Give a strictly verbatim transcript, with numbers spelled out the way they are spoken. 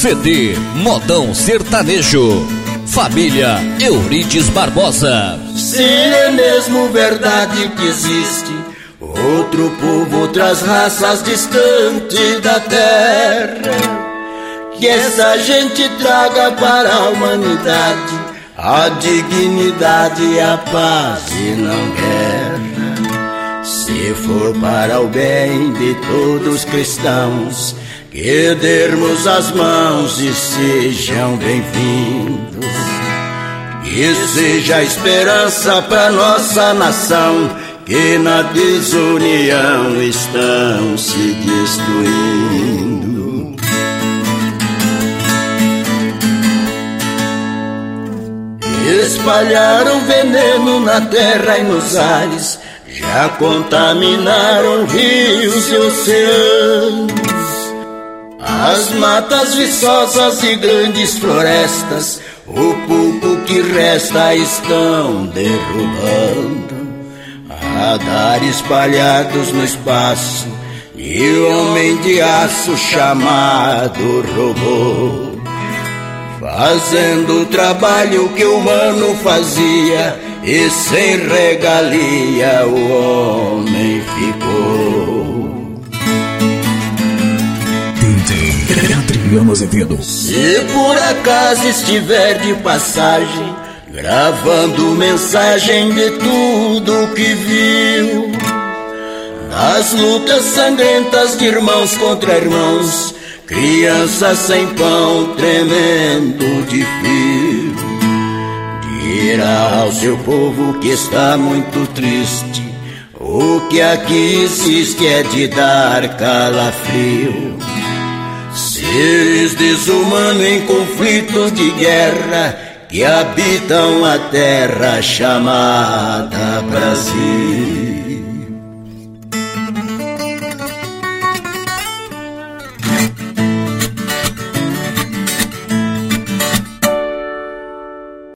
C D Modão Sertanejo. Família Eurides Barbosa. Se é mesmo verdade que existe outro povo, outras raças distantes da terra, que essa gente traga para a humanidade a dignidade, a paz e não guerra. Se for para o bem de todos os cristãos, que dermos as mãos e sejam bem-vindos. Que seja a esperança para nossa nação, que na desunião estão se destruindo. Espalharam veneno na terra e nos ares, já contaminaram rios e oceanos. As matas viçosas e grandes florestas, o pouco que resta estão derrubando. Radares espalhados no espaço e o homem de aço chamado robô, fazendo o trabalho que o humano fazia, e sem regalia o homem ficou. Adriano Azevedo. Se por acaso estiver de passagem, gravando mensagem de tudo que viu, das lutas sangrentas de irmãos contra irmãos, crianças sem pão tremendo de frio, dirá ao seu povo que está muito triste, o que aqui existe é de dar calafrio. Seres desumanos em conflitos de guerra, que habitam a terra chamada